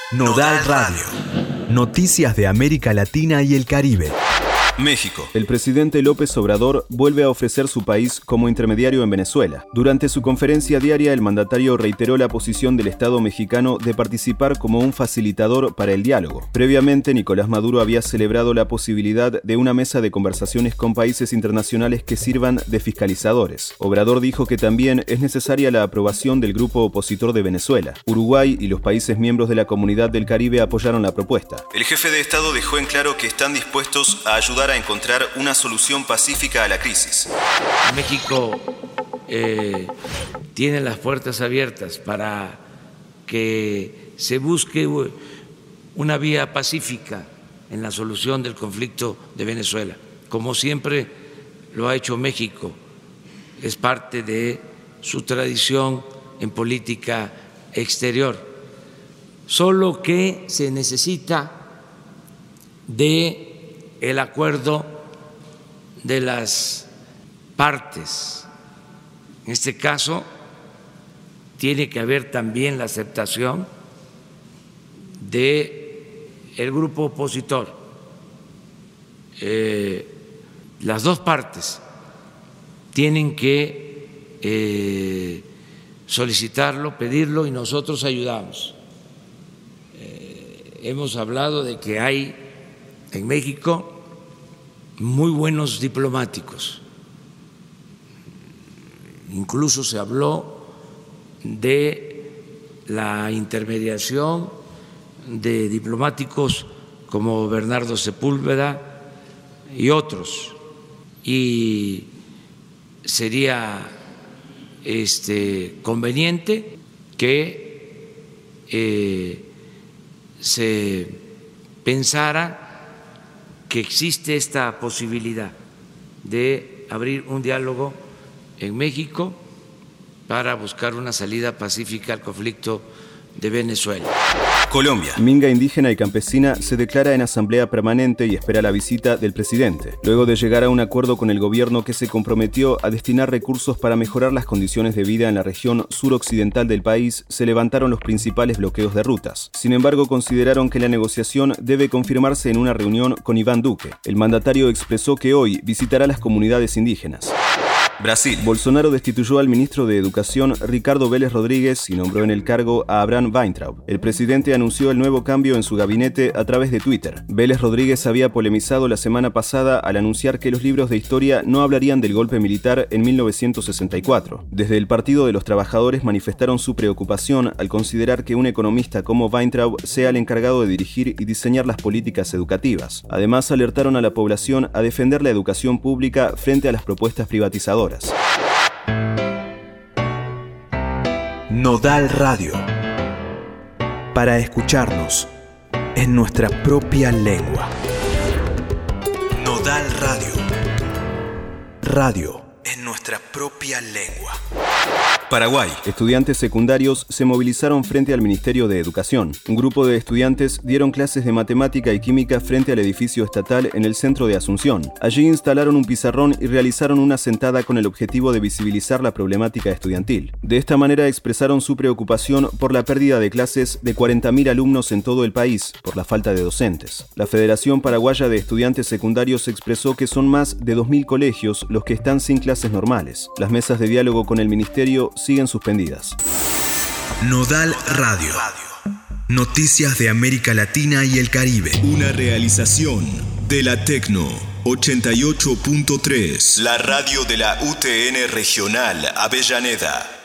Nodal Radio. Noticias de América Latina y el Caribe. México. El presidente López Obrador vuelve a ofrecer su país como intermediario en Venezuela. Durante su conferencia diaria, el mandatario reiteró la posición del Estado mexicano de participar como un facilitador para el diálogo. Previamente, Nicolás Maduro había celebrado la posibilidad de una mesa de conversaciones con países internacionales que sirvan de fiscalizadores. Obrador dijo que también es necesaria la aprobación del grupo opositor de Venezuela. Uruguay y los países miembros de la Comunidad del Caribe apoyaron la propuesta. El jefe de Estado dejó en claro que están dispuestos a ayudar a encontrar una solución pacífica a la crisis. México tiene las puertas abiertas para que se busque una vía pacífica en la solución del conflicto de Venezuela, como siempre lo ha hecho México. Es parte de su tradición en política exterior. Solo que se necesita de el acuerdo de las partes. En este caso, tiene que haber también la aceptación del grupo opositor. Las dos partes tienen que solicitarlo, pedirlo, y nosotros ayudamos. Hemos hablado de que hay en México muy buenos diplomáticos. Incluso se habló de la intermediación de diplomáticos como Bernardo Sepúlveda y otros. Y sería conveniente que se pensara que existe esta posibilidad de abrir un diálogo en México para buscar una salida pacífica al conflicto de Venezuela. Colombia. Minga indígena y campesina se declara en asamblea permanente y espera la visita del presidente, luego de llegar a un acuerdo con el gobierno que se comprometió a destinar recursos para mejorar las condiciones de vida en la región suroccidental del país. Se levantaron los principales bloqueos de rutas. Sin embargo, consideraron que la negociación debe confirmarse en una reunión con Iván Duque. El mandatario expresó que hoy visitará las comunidades indígenas. Brasil. Bolsonaro destituyó al ministro de Educación Ricardo Vélez Rodríguez y nombró en el cargo a Abraham Weintraub. El presidente anunció el nuevo cambio en su gabinete a través de Twitter. Vélez Rodríguez había polemizado la semana pasada al anunciar que los libros de historia no hablarían del golpe militar en 1964. Desde el Partido de los Trabajadores manifestaron su preocupación al considerar que un economista como Weintraub sea el encargado de dirigir y diseñar las políticas educativas. Además, alertaron a la población a defender la educación pública frente a las propuestas privatizadoras. Nodal Radio. Para escucharnos en nuestra propia lengua. Nodal Radio. Radio en nuestra propia lengua. Paraguay. Estudiantes secundarios se movilizaron frente al Ministerio de Educación. Un grupo de estudiantes dieron clases de matemática y química frente al edificio estatal en el centro de Asunción. Allí instalaron un pizarrón y realizaron una sentada con el objetivo de visibilizar la problemática estudiantil. De esta manera expresaron su preocupación por la pérdida de clases de 40.000 alumnos en todo el país por la falta de docentes. La Federación Paraguaya de Estudiantes Secundarios expresó que son más de 2.000 colegios los que están sin clases normales. Las mesas de diálogo con el ministerio siguen suspendidas. Nodal Radio. Noticias de América Latina y el Caribe. Una realización de la Tecno 88.3. La radio de la UTN Regional Avellaneda.